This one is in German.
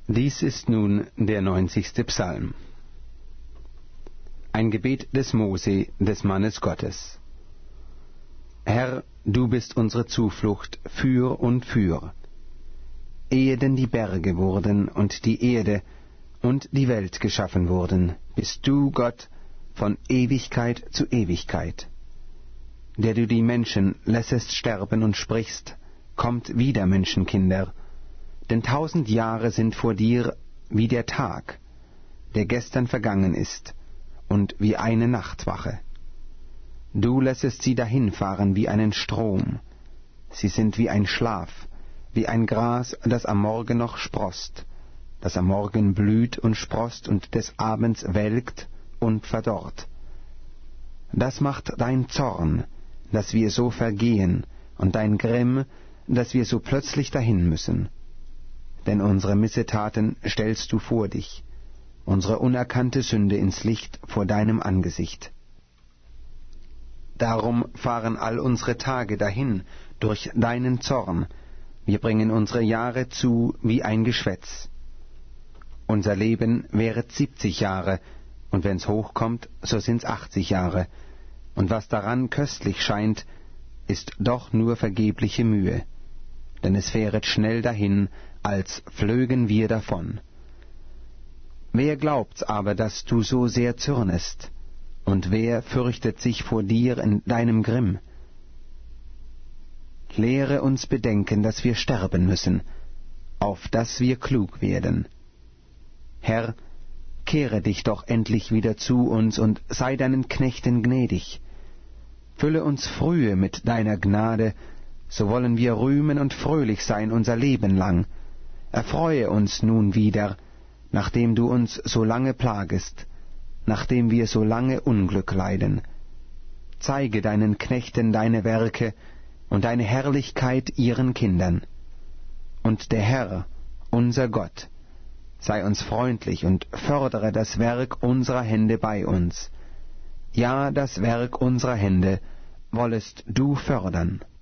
Dies ist nun der 90. Psalm. Ein Gebet des Mose, des Mannes Gottes. Herr, du bist unsere Zuflucht für und für. Ehe denn die Berge wurden und die Erde und die Welt geschaffen wurden, bist du, Gott, von Ewigkeit zu Ewigkeit. Der du die Menschen lässest sterben und sprichst, kommt wieder, Menschenkinder. Denn 1000 Jahre sind vor dir wie der Tag, der gestern vergangen ist, und wie eine Nachtwache. Du lässest sie dahinfahren wie einen Strom. Sie sind wie ein Schlaf, wie ein Gras, das am Morgen noch sproßt, das am Morgen blüht und sproßt und des Abends welkt und verdorrt. Das macht dein Zorn, dass wir so vergehen, und dein Grimm, dass wir so plötzlich dahin müssen. Denn unsere Missetaten stellst du vor dich, unsere unerkannte Sünde ins Licht vor deinem Angesicht. Darum fahren all unsere Tage dahin durch deinen Zorn, wir bringen unsere Jahre zu wie ein Geschwätz. Unser Leben währet 70 Jahre, und wenn's hochkommt, so sind's 80 Jahre, und was daran köstlich scheint, ist doch nur vergebliche Mühe, denn es fähret schnell dahin, als flögen wir davon. Wer glaubt's aber, dass du so sehr zürnest, und wer fürchtet sich vor dir in deinem Grimm? Lehre uns bedenken, dass wir sterben müssen, auf dass wir klug werden. Herr, kehre dich doch endlich wieder zu uns und sei deinen Knechten gnädig. Fülle uns frühe mit deiner Gnade, so wollen wir rühmen und fröhlich sein unser Leben lang. Erfreue uns nun wieder, nachdem du uns so lange plagest, nachdem wir so lange Unglück leiden. Zeige deinen Knechten deine Werke und deine Herrlichkeit ihren Kindern. Und der Herr, unser Gott, sei uns freundlich und fördere das Werk unserer Hände bei uns. Ja, das Werk unserer Hände wollest du fördern.